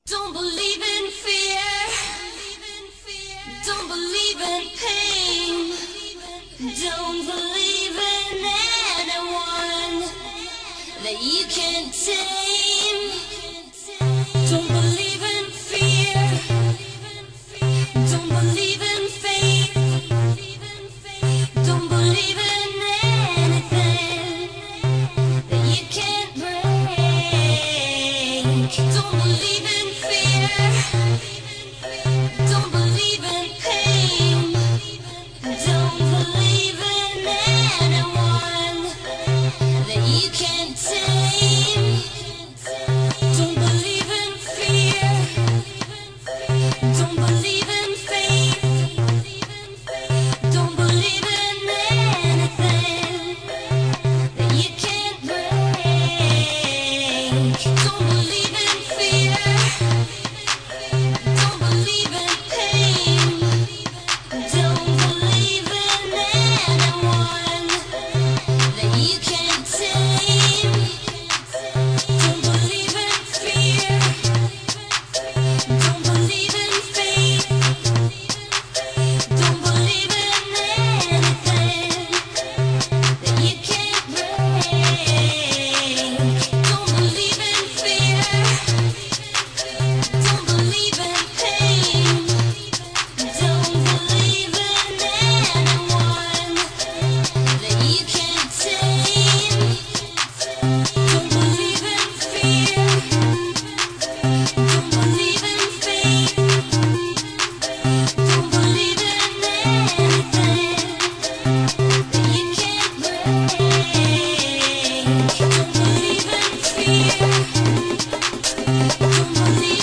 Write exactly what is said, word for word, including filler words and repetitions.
Don't believe in fear. Don't believe in pain. Don't believe in anyone that you can tame. Don't believe in fear. Don't believe in faith. Don't believe in anything that you can't break. Don't believe in fear. Don't believe in pain. Don't believe in anyone that you can't tame. Don't believe in fear. Don't believe in faith. Don't believe in anything that you can't break. Don't believe in fear. Don't believe in pain. Don't believe in anyone that you can't tame. Don't believe in fear. Don't believe in faith. Don't believe in anything that you can't break. Don't believe in fear. Don't believe in pain. Don't believe in anyone that you can't tame. Don't believe in fear. Don't believe in faith. Don't believe in anything that you can't break. Don't believe in fear. Don't believe